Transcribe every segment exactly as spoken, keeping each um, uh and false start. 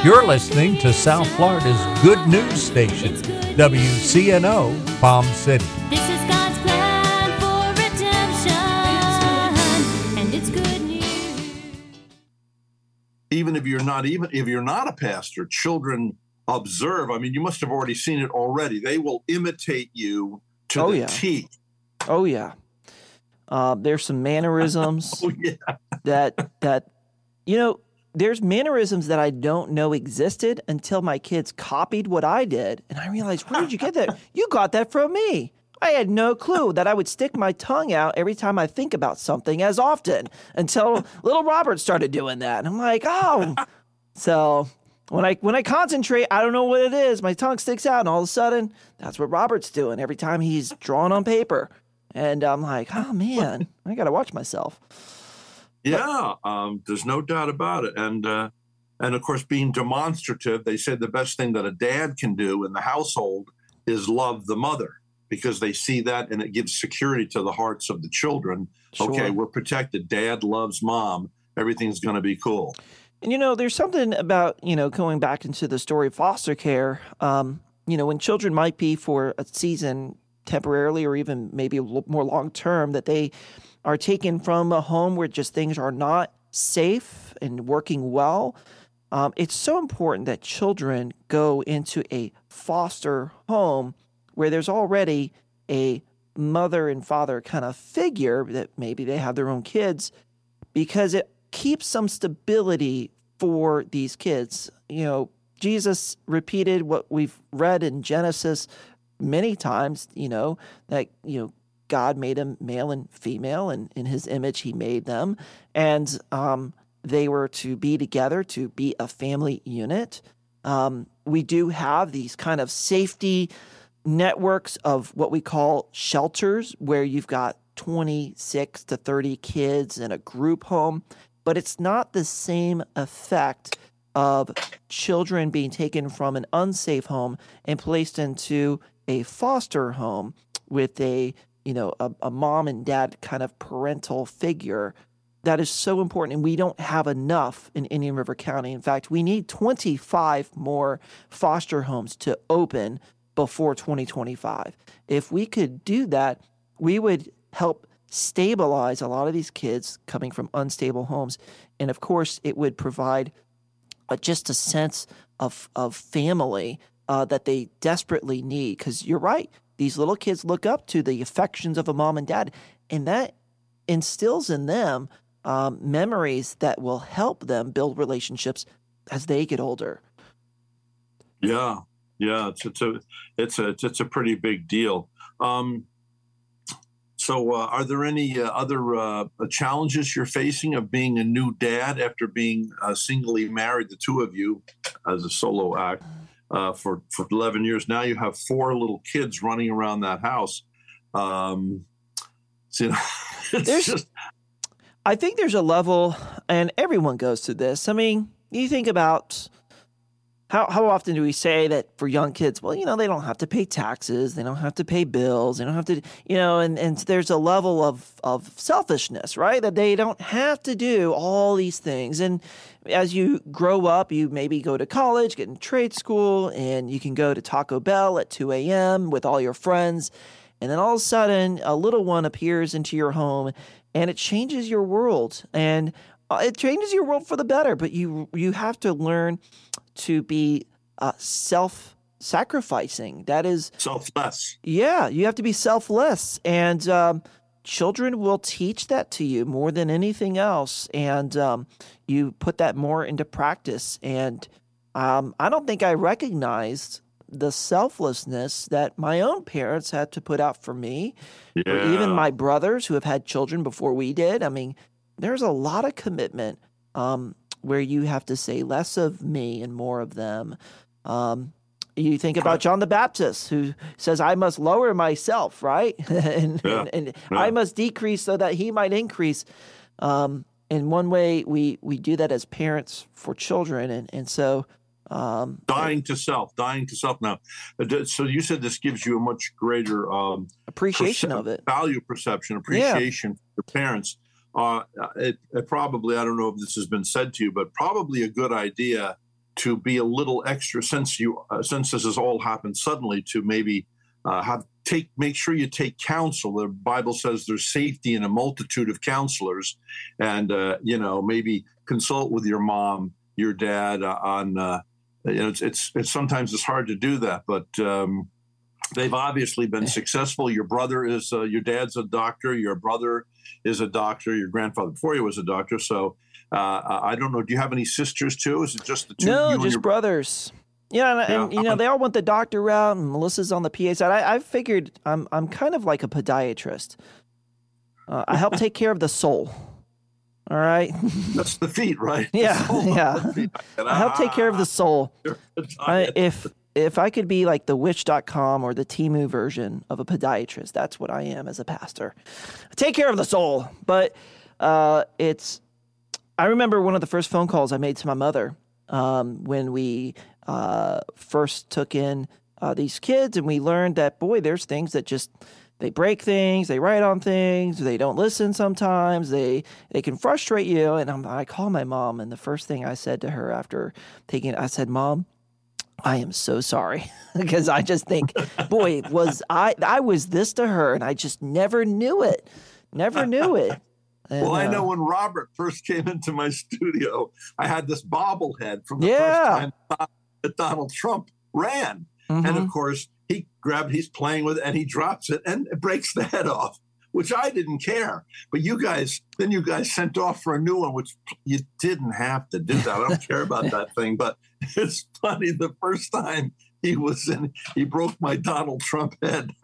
You're listening to South Florida's good news station, W C N O Palm City. This is God's plan for redemption, and it's good news. Even if you're not even if you're not a pastor, children observe. I mean, you must have already seen it already. They will imitate you to Oh, the yeah. T. Oh yeah. Uh, there's some mannerisms Oh yeah. that that you know. There's mannerisms that I don't know existed until my kids copied what I did, and I realized, where did you get that? You got that from me. I had no clue that I would stick my tongue out every time I think about something as often until little Robert started doing that, and I'm like, oh. So when I when I concentrate, I don't know what it is. My tongue sticks out, and all of a sudden, that's what Robert's doing every time he's drawing on paper. And I'm like, oh man, I gotta watch myself. Yeah, um, there's no doubt about it. And uh, and of course, being demonstrative, they said the best thing that a dad can do in the household is love the mother, because they see that and it gives security to the hearts of the children. Sure. Okay, we're protected. Dad loves mom. Everything's going to be cool. And you know, there's something about, you know, going back into the story of foster care. Um, you know, when children might be for a season temporarily or even maybe a little more long term, that they are taken from a home where just things are not safe and working well. Um, it's so important that children go into a foster home where there's already a mother and father kind of figure, that maybe they have their own kids, because it keeps some stability for these kids. You know, Jesus repeated what we've read in Genesis many times, you know, that, you know, God made them male and female, and in his image he made them. And um, they were to be together, to be a family unit. Um, we do have these kind of safety networks of what we call shelters, where you've got twenty-six to thirty kids in a group home, but it's not the same effect of children being taken from an unsafe home and placed into a foster home with a you know, a, a mom and dad kind of parental figure. That is so important. And we don't have enough in Indian River County. In fact, we need twenty-five more foster homes to open before twenty twenty-five. If we could do that, we would help stabilize a lot of these kids coming from unstable homes. And of course, it would provide uh, just a sense of, of family uh, that they desperately need. Because you're right. These little kids look up to the affections of a mom and dad, and that instills in them um, memories that will help them build relationships as they get older. Yeah, yeah, it's it's a it's a it's a pretty big deal. Um, so, uh, are there any uh, other uh, challenges you're facing of being a new dad after being uh, singly married, the two of you, as a solo act? Uh, for, for eleven years. Now you have four little kids running around that house. Um, so, you know, it's There's, just... I think there's a level, and everyone goes through this. I mean, you think about how how often do we say that for young kids, well, you know, they don't have to pay taxes, they don't have to pay bills, they don't have to, you know, and, and there's a level of, of selfishness, right? That they don't have to do all these things. And as you grow up, you maybe go to college, get in trade school, and you can go to Taco Bell at two a.m. with all your friends. And then all of a sudden, a little one appears into your home, and it changes your world. And it changes your world for the better, but you you have to learn to be uh, self-sacrificing. That is... Selfless. Yeah, you have to be selfless. And um, children will teach that to you more than anything else. And um, you put that more into practice. And um, I don't think I recognized the selflessness that my own parents had to put out for me, yeah. or even my brothers who have had children before we did. I mean, there's a lot of commitment um, where you have to say less of me and more of them. Um, you think about John the Baptist, who says, I must lower myself, right? and yeah. and, and yeah. I must decrease so that he might increase. Um, in one way, we, we do that as parents for children. And, and so... Um, dying to self, dying to self. Now, so you said this gives you a much greater um, appreciation perce- of it, value perception, appreciation yeah. for parents. Uh, it, it probably, I don't know if this has been said to you, but probably a good idea to be a little extra, since you uh, since this has all happened suddenly, to maybe uh, have take make sure you take counsel. The Bible says there's safety in a multitude of counselors, and uh, you know, maybe consult with your mom, your dad uh, on. Uh, you know, it's, it's it's sometimes it's hard to do that, but um, they've obviously been successful. Your brother is uh, your dad's a doctor. Your brother is a doctor. Your grandfather before you was a doctor. So uh, I don't know. Do you have any sisters too? Is it just the two? No, you and just your brothers. Yeah, and, Yeah. and you know they all went the doctor route, and Melissa's on the P A side. I, I figured I'm I'm kind of like a podiatrist. Uh, I help take care of the soul. All right. That's the feet, right? Yeah, yeah. I help take care of the soul. I, if if I could be like the witch dot com or the Temu version of a podiatrist, that's what I am as a pastor. I take care of the soul. But uh, it's, I remember one of the first phone calls I made to my mother um, when we uh, first took in uh, these kids, and we learned that, boy, there's things that just, they break things, they write on things, they don't listen sometimes, they they can frustrate you. And I'm, I call my mom, and the first thing I said to her after taking it, I said, Mom, I am so sorry. Because I just think, boy, was I, I was this to her, and I just never knew it. Never knew it. And, Well, I know uh, when Robert first came into my studio, I had this bobblehead from the Yeah. first time that Donald Trump ran. mhm. And of course, he grabbed, he's playing with it, and he drops it, and it breaks the head off, which I didn't care. But you guys, then you guys sent off for a new one, which you didn't have to do that. I don't care about that thing, but it's funny. The first time he was in, he broke my Donald Trump head.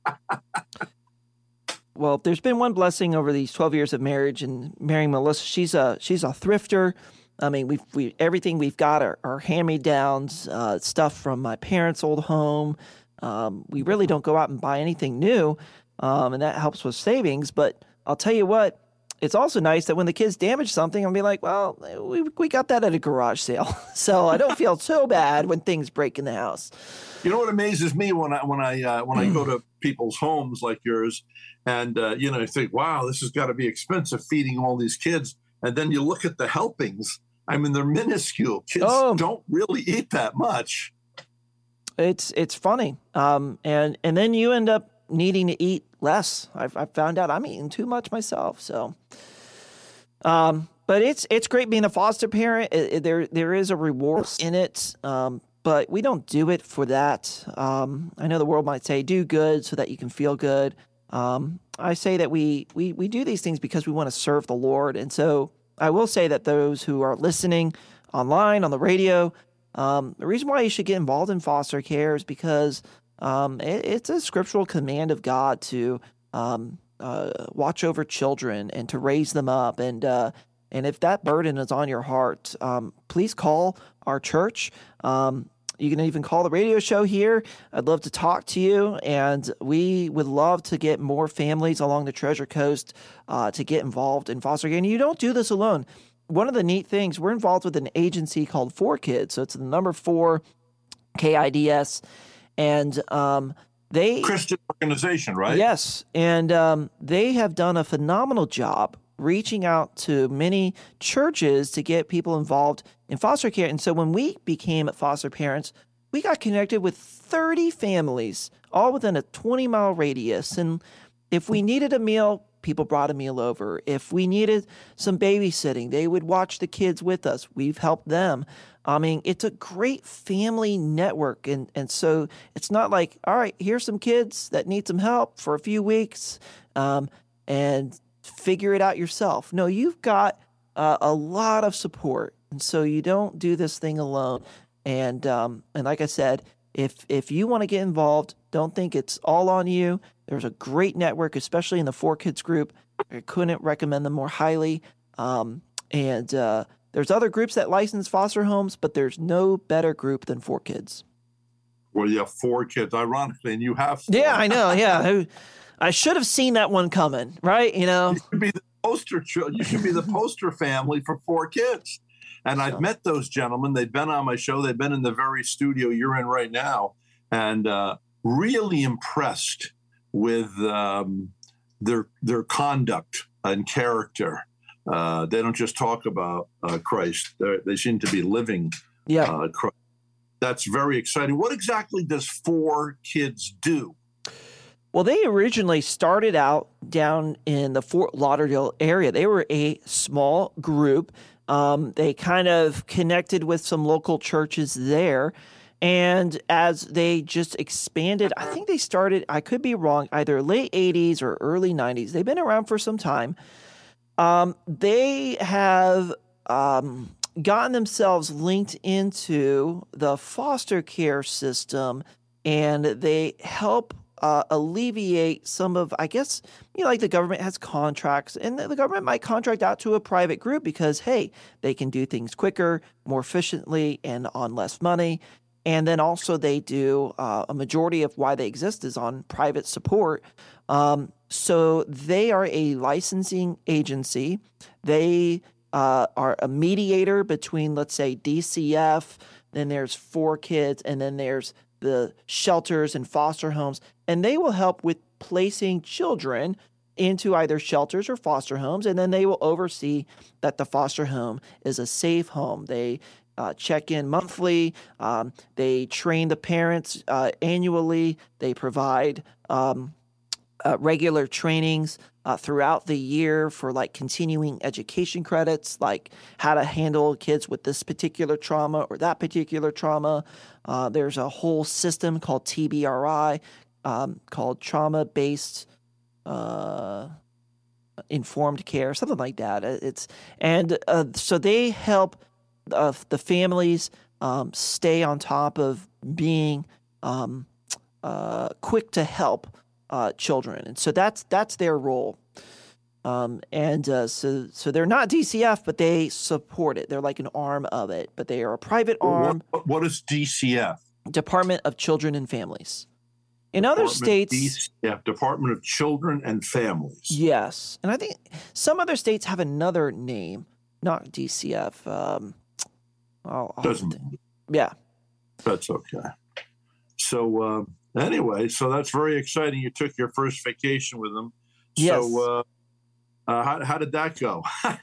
Well, there's been one blessing over these twelve years of marriage, and marrying Melissa. She's a she's a thrifter. I mean, we've we everything we've got are, are hand-me-downs, uh, stuff from my parents' old home. Um, we really don't go out and buy anything new, um, and that helps with savings. But I'll tell you what, it's also nice that when the kids damage something, I'll be like, well, we we got that at a garage sale, so I don't feel so bad when things break in the house. You know what amazes me when I when I uh, when I go to people's homes like yours, and uh, you know, you think, wow, this has got to be expensive feeding all these kids, and then you look at the helpings. I mean, they're minuscule. Kids Oh. don't really eat that much. It's it's funny, um, and and then you end up needing to eat less. I've I've found out I'm eating too much myself. So, um, but it's it's great being a foster parent. It, it- there there is a reward in it, um, but we don't do it for that. Um, I know the world might say do good so that you can feel good. Um, I say that we we we do these things because we want to serve the Lord, and so I will say that those who are listening online on the radio. Um, the reason why you should get involved in foster care is because um, it, it's a scriptural command of God to um, uh, watch over children and to raise them up. And uh, and if that burden is on your heart, um, please call our church. Um, you can even call the radio show here. I'd love to talk to you, and we would love to get more families along the Treasure Coast uh, to get involved in foster care. And you don't do this alone. One of the neat things, we're involved with an agency called four kids. So it's the number four K I D S. And um, they, Christian organization, right? yes, and um, they have done a phenomenal job reaching out to many churches to get people involved in foster care. And so when we became foster parents, we got connected with thirty families, all within a twenty mile radius. And if we needed a meal, people brought a meal over. If we needed some babysitting, they would watch the kids with us. We've helped them. I mean, it's a great family network. And, and so it's not like, all right, here's some kids that need some help for a few weeks um, and figure it out yourself. No, you've got uh, a lot of support. And so you don't do this thing alone. And um, and like I said, if if you want to get involved, don't think it's all on you. There's a great network, especially in the four kids group. I couldn't recommend them more highly. Um, and uh, there's other groups that license foster homes, but there's no better group than four kids. Well, you have four kids, ironically, and you have four. Yeah, I know. Yeah, I, I should have seen that one coming, right? You know. You should be the poster. chil- You should be the poster family for four kids. And I've met those gentlemen. They've been on my show. They've been in the very studio you're in right now, and uh, really impressed with um, their their conduct and character. Uh, they don't just talk about uh, Christ. They're, they seem to be living Yeah. Uh, across- that's very exciting. What exactly does Four Kids do? Well, they originally started out down in the Fort Lauderdale area. They were a small group. Um, they kind of connected with some local churches there. And as they just expanded, I think they started, I could be wrong, either late eighties or early nineties. They've been around for some time. Um, they have um, gotten themselves linked into the foster care system, and they help uh, alleviate some of, I guess, you know, like the government has contracts, and the the government might contract out to a private group because, hey, they can do things quicker, more efficiently, and on less money. And then also they do uh, a majority of why they exist is on private support. Um, so they are a licensing agency. They uh, are a mediator between, let's say, D C F, then there's Four Kids, and then there's the shelters and foster homes. And they will help with placing children into either shelters or foster homes, and then they will oversee that the foster home is a safe home. They uh, check in monthly. Um, they train the parents uh, annually. They provide um, uh, regular trainings uh, throughout the year for like continuing education credits, like how to handle kids with this particular trauma or that particular trauma. Uh, there's a whole system called T B R I, um, called trauma-based uh, informed care, something like that. Uh, It's and uh, so they help uh, the families um, stay on top of being um, uh, quick to help uh, children, and so that's that's their role. Um, and uh, so so they're not D C F, but they support it. They're like an arm of it, but they are a private arm. What, what is D C F? Department of Children and Families. In other Department states, D C F, Department of Children and Families. yes, and I think some other states have another name, not D C F. Um, I'll, I'll Doesn't yeah, That's okay. So uh, anyway, so that's very exciting. You took your first vacation with them. Yes. So uh, uh, how how did that go?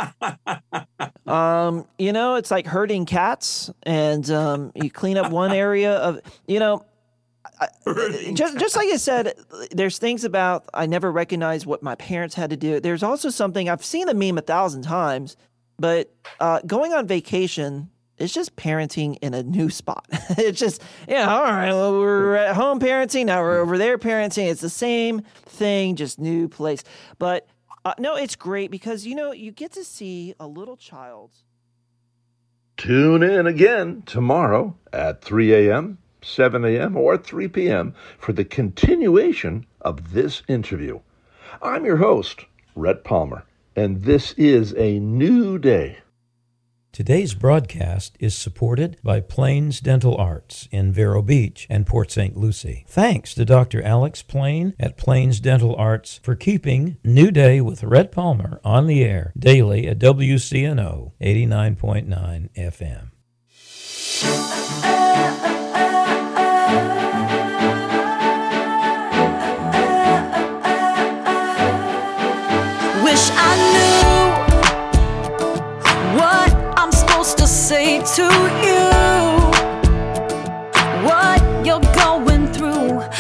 um, you know, it's like herding cats, and um, you clean up one area of, you know, I, just just like I said, there's things about I never recognized what my parents had to do. There's also something I've seen the meme a thousand times, but uh, going on vacation. It's just parenting in a new spot. It's just, yeah, all right, well, we're at home parenting, now we're over there parenting. It's the same thing, just new place. But uh, no, it's great because, you know, you get to see a little child. Tune in again tomorrow at three a.m., seven a.m., or three p.m. for the continuation of this interview. I'm your host, Rhett Palmer, and this is a new day. Today's broadcast is supported by Plains Dental Arts in Vero Beach and Port Saint Lucie. Thanks to Doctor Alex Plain at Plains Dental Arts for keeping New Day with Rhett Palmer on the air daily at W C N O eighty-nine point nine F M.